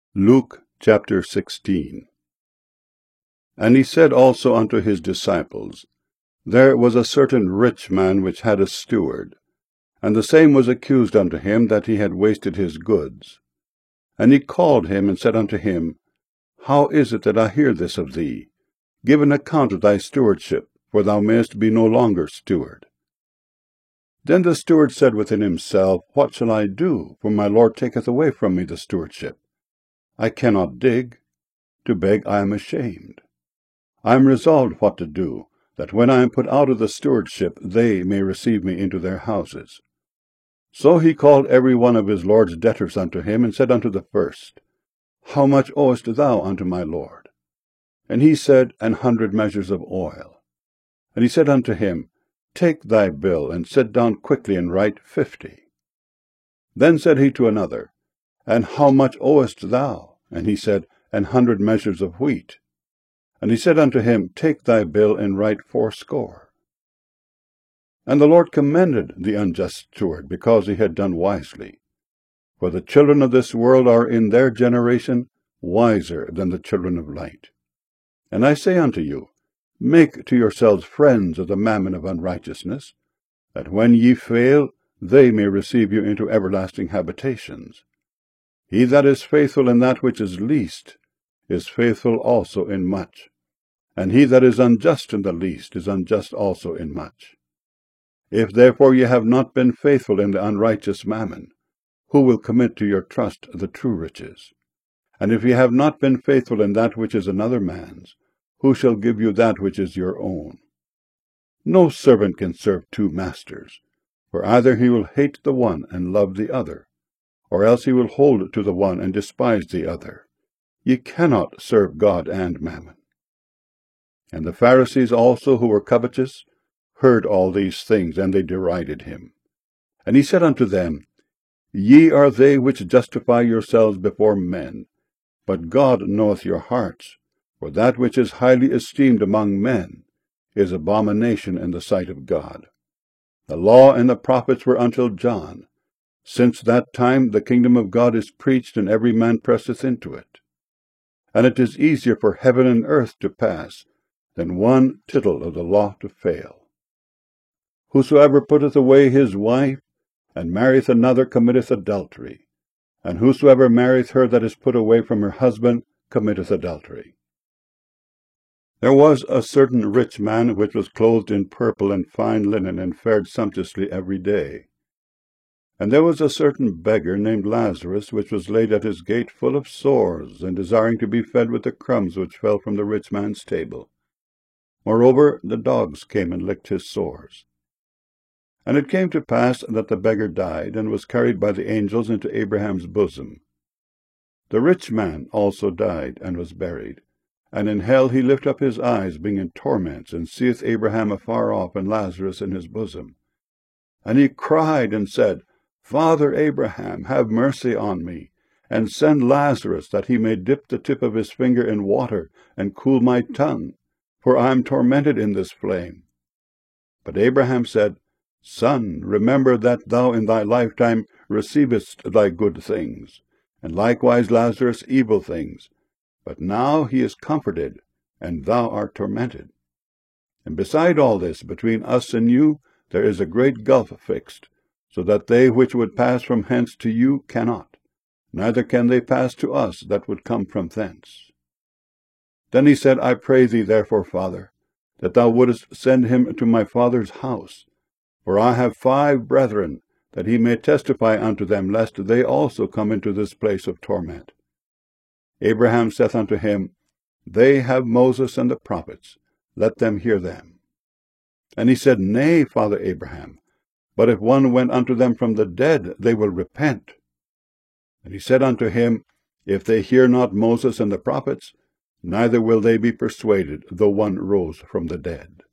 Luke chapter 16. And he said also unto his disciples, There was a certain rich man which had a steward, and the same was accused unto him that he had wasted his goods. And he called him, and said unto him, How is it that I hear this of thee? Give an account of thy stewardship, for thou mayest be no longer steward. Then the steward said within himself, What shall I do? For my Lord taketh away from me the stewardship. I cannot dig. To beg I am ashamed. I am resolved what to do, that when I am put out of the stewardship, they may receive me into their houses. So he called every one of his Lord's debtors unto him, and said unto the first, How much owest thou unto my Lord? And he said, 100 measures of oil. And he said unto him, Take thy bill, and sit down quickly, and write 50. Then said he to another, And how much owest thou? And he said, 100 measures of wheat. And he said unto him, Take thy bill, and write 80. And the Lord commended the unjust steward, because he had done wisely. For the children of this world are in their generation wiser than the children of light. And I say unto you, Make to yourselves friends of the mammon of unrighteousness, that when ye fail, they may receive you into everlasting habitations. He that is faithful in that which is least is faithful also in much, and he that is unjust in the least is unjust also in much. If therefore ye have not been faithful in the unrighteous mammon, who will commit to your trust the true riches? And if ye have not been faithful in that which is another man's, who shall give you that which is your own? No servant can serve 2 masters, for either he will hate the one and love the other, or else he will hold to the one and despise the other. Ye cannot serve God and mammon. And the Pharisees also, who were covetous, heard all these things, and they derided him. And he said unto them, Ye are they which justify yourselves before men, but God knoweth your hearts, for that which is highly esteemed among men is abomination in the sight of God. The law and the prophets were until John. Since that time the kingdom of God is preached, and every man presseth into it. And it is easier for heaven and earth to pass than one tittle of the law to fail. Whosoever putteth away his wife, and marrieth another, committeth adultery. And whosoever marrieth her that is put away from her husband, committeth adultery. There was a certain rich man which was clothed in purple and fine linen, and fared sumptuously every day. And there was a certain beggar named Lazarus, which was laid at his gate full of sores, and desiring to be fed with the crumbs which fell from the rich man's table. Moreover, the dogs came and licked his sores. And it came to pass that the beggar died, and was carried by the angels into Abraham's bosom. The rich man also died, and was buried. And in hell he lift up his eyes, being in torments, and seeth Abraham afar off, and Lazarus in his bosom. And he cried and said, Father Abraham, have mercy on me, and send Lazarus, that he may dip the tip of his finger in water, and cool my tongue, for I am tormented in this flame. But Abraham said, Son, remember that thou in thy lifetime receivest thy good things, and likewise Lazarus evil things. But now he is comforted, and thou art tormented. And beside all this, between us and you, there is a great gulf fixed, so that they which would pass from hence to you cannot, neither can they pass to us that would come from thence. Then he said, I pray thee therefore, Father, that thou wouldest send him to my father's house, for I have 5 brethren, that he may testify unto them, lest they also come into this place of torment. Abraham saith unto him, They have Moses and the prophets, let them hear them. And he said, Nay, Father Abraham, but if one went unto them from the dead, they will repent. And he said unto him, If they hear not Moses and the prophets, neither will they be persuaded, though one rose from the dead.